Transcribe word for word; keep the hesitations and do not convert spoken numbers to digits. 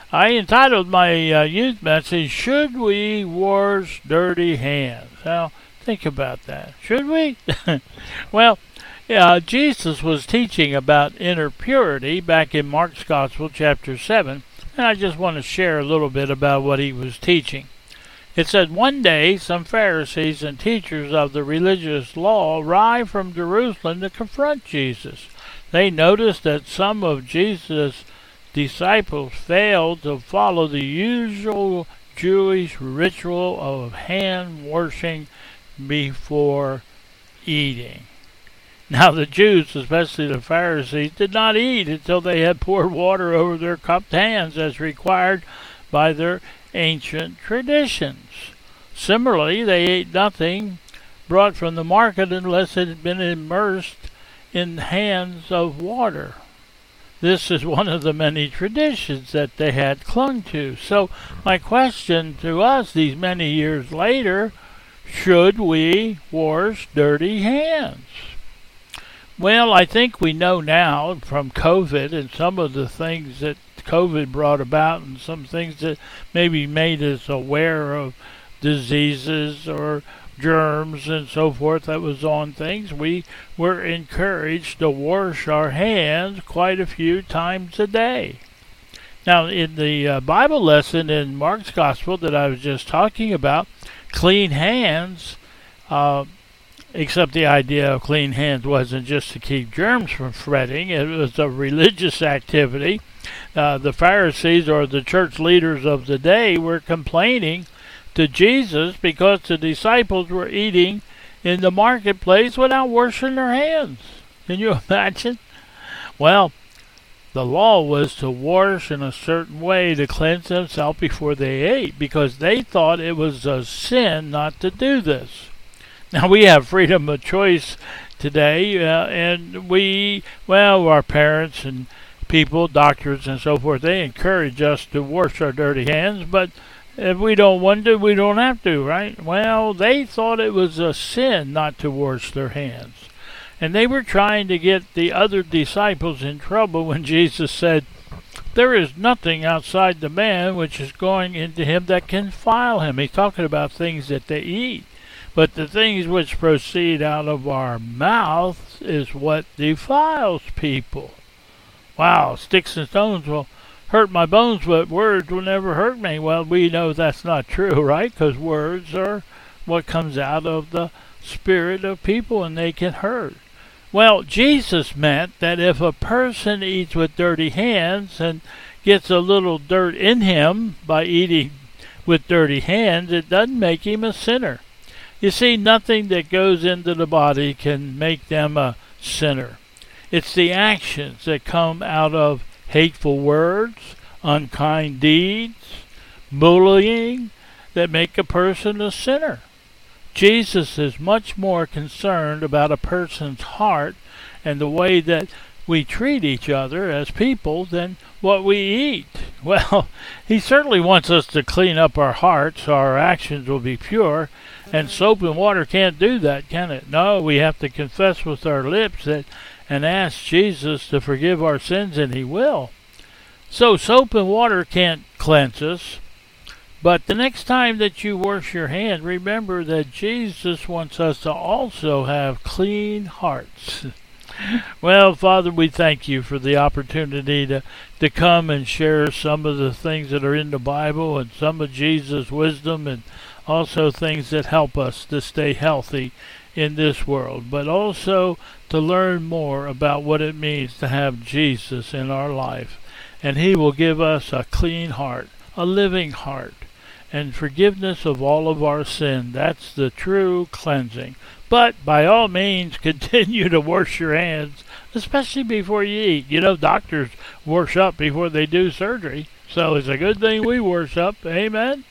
I entitled my uh, youth message, Should We Wash Dirty Hands? Now, think about that. Should we? Well, uh, Jesus was teaching about inner purity back in Mark's Gospel, chapter seven, and I just want to share a little bit about what he was teaching. It said, one day some Pharisees and teachers of the religious law arrived from Jerusalem to confront Jesus. They noticed that some of Jesus' disciples failed to follow the usual Jewish ritual of hand washing before eating. Now the Jews, especially the Pharisees, did not eat until they had poured water over their cupped hands as required by their ancient traditions. Similarly, they ate nothing brought from the market unless it had been immersed in hands of water. This is one of the many traditions that they had clung to. So my question to us these many years later, should we wash dirty hands? Well, I think we know now from COVID and some of the things that COVID brought about and some things that maybe made us aware of diseases or germs and so forth that was on things, we were encouraged to wash our hands quite a few times a day. Now, in the uh, Bible lesson in Mark's Gospel that I was just talking about, clean hands, uh, except the idea of clean hands wasn't just to keep germs from spreading, it was a religious activity. Uh, the Pharisees, or the church leaders of the day, were complaining to Jesus because the disciples were eating in the marketplace without washing their hands. Can you imagine? Well, the law was to wash in a certain way to cleanse themselves before they ate, because they thought it was a sin not to do this. Now, we have freedom of choice today, uh, and we, well, our parents and people, doctors and so forth, they encourage us to wash our dirty hands, but if we don't want to, we don't have to, right? Well, they thought it was a sin not to wash their hands. And they were trying to get the other disciples in trouble when Jesus said, there is nothing outside the man which is going into him that can defile him. He's talking about things that they eat. But the things which proceed out of our mouth is what defiles people. Wow, sticks and stones will hurt my bones, but words will never hurt me. Well, we know that's not true, right? Because words are what comes out of the spirit of people, and they can hurt. Well, Jesus meant that if a person eats with dirty hands and gets a little dirt in him by eating with dirty hands, it doesn't make him a sinner. You see, nothing that goes into the body can make them a sinner. It's the actions that come out of hateful words, unkind deeds, bullying, that make a person a sinner. Jesus is much more concerned about a person's heart and the way that we treat each other as people than what we eat. Well, he certainly wants us to clean up our hearts so our actions will be pure, and soap and water can't do that, can it? No, we have to confess with our lips that and ask Jesus to forgive our sins, and he will. So soap and water can't cleanse us. But the next time that you wash your hand, remember that Jesus wants us to also have clean hearts. Well, Father, we thank you for the opportunity to, to come and share some of the things that are in the Bible and some of Jesus' wisdom, and also things that help us to stay healthy in this world, but also to learn more about what it means to have Jesus in our life. And he will give us a clean heart, a living heart, and forgiveness of all of our sin. That's the true cleansing. But by all means, continue to wash your hands, especially before you eat. You know, doctors wash up before they do surgery, so it's a good thing we wash up. Amen.